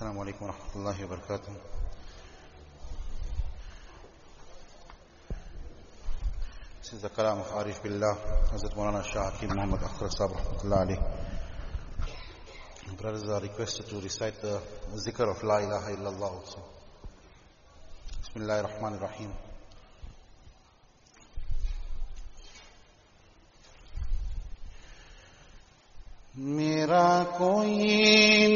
السلام علیکم ورحمۃ اللہ وبرکاتہ. This is the Kalam of Arif Billah, Hazrat Maulana Shah Hakim Muhammad Akhtar Sahib Rahmatullah Alayh. Brothers are requested to recite the zikr of La ilaha illallah. So, Bismillahir Rahmanir Rahim. میرا کوئی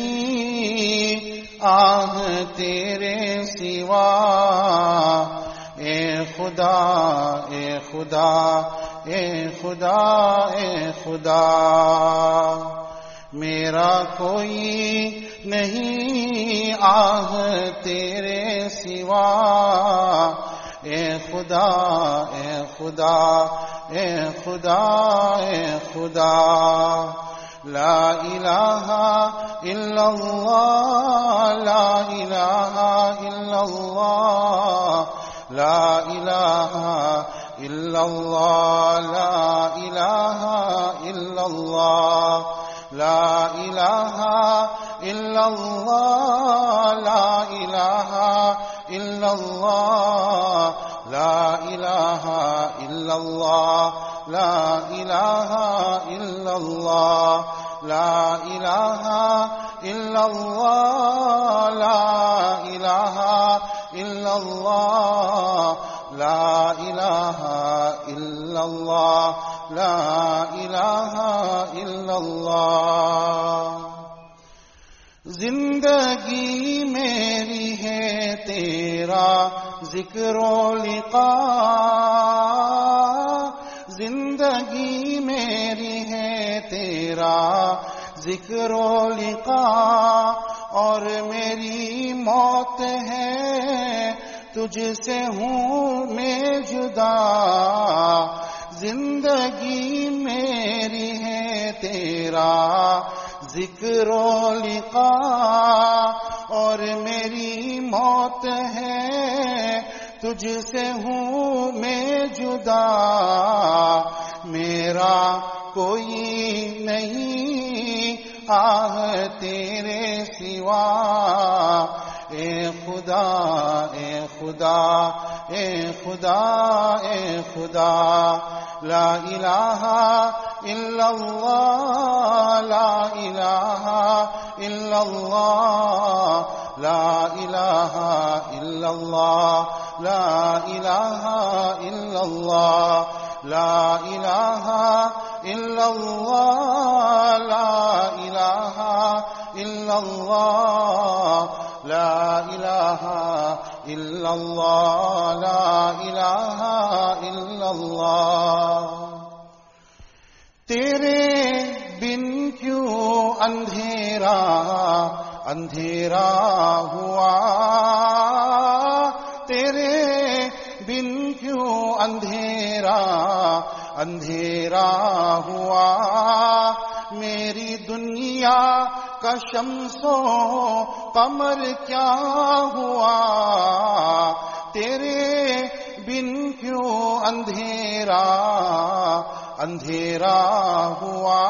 نہیں آہ تیرے سوا، اے خدا اے خدا اے خدا اے خدا. میرا کوئی نہیں آہ تیرے سوا، اے خدا اے خدا اے خدا اے خدا. لا الہ الا اللہ لا الہ الا اللہ لا الہ الا اللہ لا الہ الا اللہ لا الہ الا اللہ لا الہ الا اللہ لا الہ الا اللہ لا الہ الا اللہ لا الہ الا اللہ لا الہ الا اللہ لا الہ الا اللہ. زندگی میری ہے تیرا ذکر و لقاء، زندگی میری ہے تیرا ذکر و لقاء، اور میری موت ہے تجھ سے ہوں میں جدا. زندگی میری ہے تیرا ذکر و لقاء، اور میری موت ہے تجھ سے ہوں میں جدا. میرا کوئی نہیں آہ تیرے سوا، اے خدا اے خدا اے خدا اے خدا. لا الہ الا اللہ لا الہ الا اللہ لا الہ الا اللہ لا الہ الا اللہ لا الہ الا اللہ لا الہ الا اللہ لا الہ الا اللہ لا الہ الا اللہ. تیرے بن کیوں اندھیرا اندھیرا ہوا، تیرے بن کیوں اندھیرا اندھیرا ہوا. میری دنیا کا شمس و قمر کیا ہوا، تیرے بن کیوں اندھیرا اندھیرا ہوا.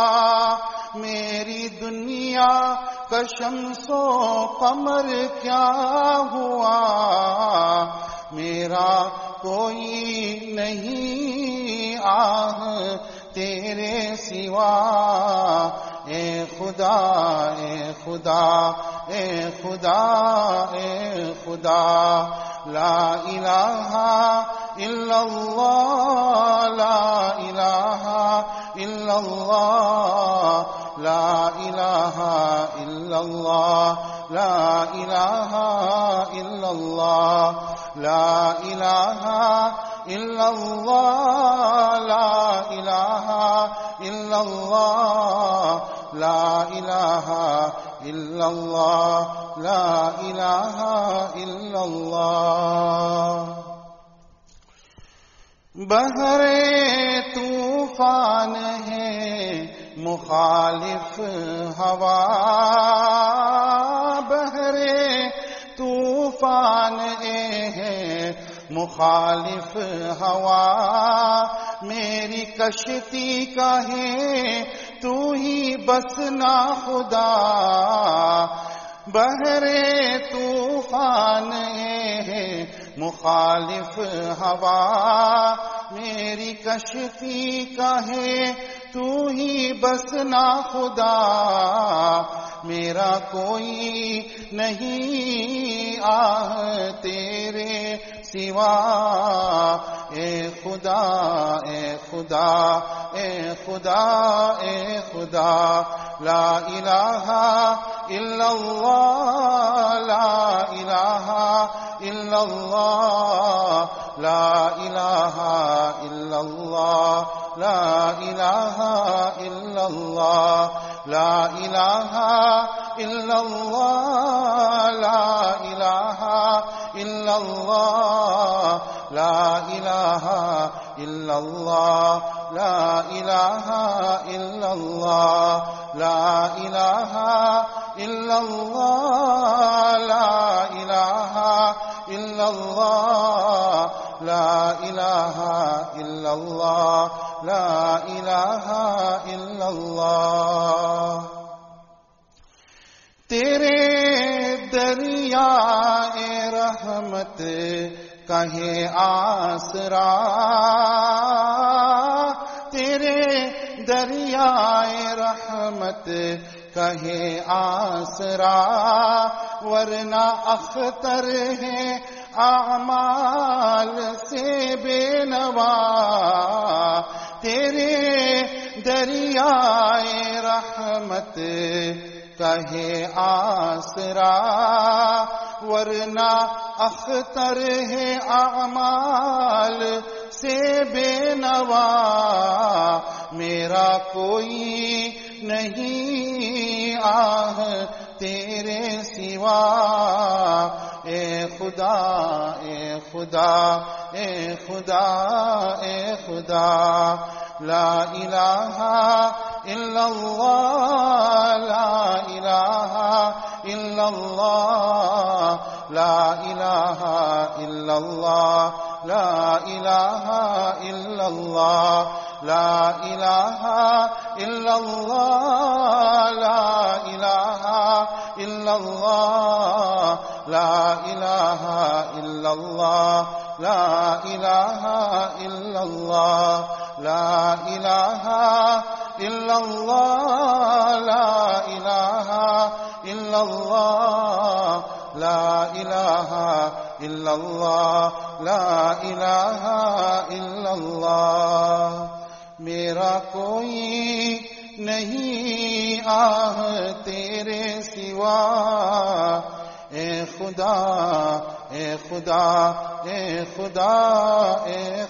میری دنیا کا شمس و قمر کیا ہوا. میرا کوئی نہیں آہ تیرے سوا، اے خدا اے خدا اے خدا اے خدا. لا الہ الا اللہ لا الہ الا اللہ لا الہ الا اللہ لا الہ الا اللہ لا الہ الا اللہ لا الہ الا اللہ لا الہ الا اللہ لا الہ الا اللہ. بحر طوفان ہے مخالف ہوا، بحر طوفان ہے مخالف ہوا. میری کشتی کا ہے تو ہی بس نا خدا، بہرے طوفان ہے مخالف ہوا میری کشتی کا ہے تو ہی بس نا خدا میرا کوئی نہیں آہ تیرے سوا اے خدا اے خدا اے خدا اے خدا لا الہ الا اللہ لا الہ الا اللہ لا الہ الا اللہ لا الہ الا اللہ لا الہ الا اللہ لا الہ الا اللہ لا الہ الا اللہ لا الہ الا اللہ لا الہ الا اللہ لا الہ الا اللہ لا الہ الا اللہ لا الہ الا اللہ تیرے دریائے رحمت کہیں آسرا تیرے دریائے رحمت کہیں آسرا ورنہ اختر ہے اعمال سے بے نوا تیرے دریائے رحمت کہے آسرا ورنہ اختر ہے اعمال سے بے نوا میرا کوئی نہیں آہ تیرے سوا اے خدا اے خدا اے خدا اے خدا لا الہ الا اللہ لا الہ الا اللہ لا الہ الا اللہ لا الہ الا اللہ لا الہ الا اللہ لا الہ الا اللہ لا الہ الا اللہ لا الہ الا اللہ لا الہ الا اللہ لا الہ الا اللہ لا الہ الا اللہ لا الہ الا اللہ میرا کوئی نہیں آہ تیرے سوا اے خدا اے خدا اے خدا اے